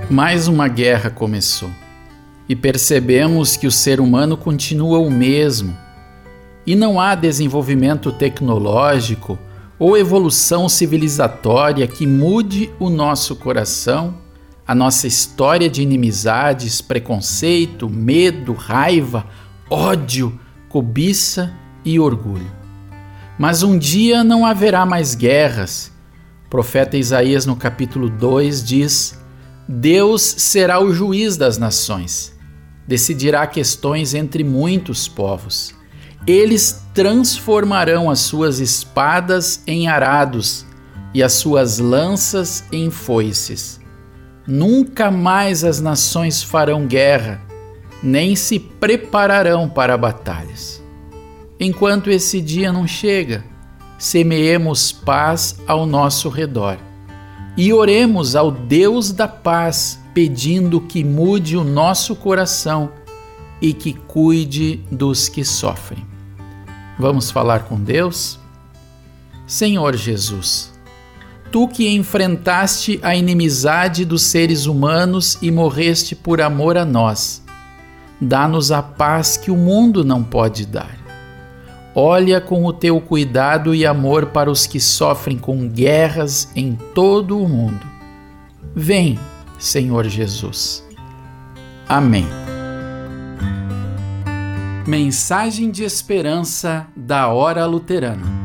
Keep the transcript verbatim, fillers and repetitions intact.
Mais uma guerra começou e percebemos que o ser humano continua o mesmo e não há desenvolvimento tecnológico ou evolução civilizatória que mude o nosso coração, a nossa história de inimizades, preconceito, medo, raiva, ódio, cobiça e orgulho. Mas um dia não haverá mais guerras. O profeta Isaías, no capítulo dois, diz: Deus será o juiz das nações, decidirá questões entre muitos povos. Eles transformarão as suas espadas em arados e as suas lanças em foices. Nunca mais as nações farão guerra, nem se prepararão para batalhas. Enquanto esse dia não chega, semeemos paz ao nosso redor e oremos ao Deus da paz, pedindo que mude o nosso coração e que cuide dos que sofrem. Vamos falar com Deus? Senhor Jesus, Tu que enfrentaste a inimizade dos seres humanos e morreste por amor a nós, dá-nos a paz que o mundo não pode dar. Olha com o Teu cuidado e amor para os que sofrem com guerras em todo o mundo. Vem, Senhor Jesus. Amém. Mensagem de esperança da Hora Luterana.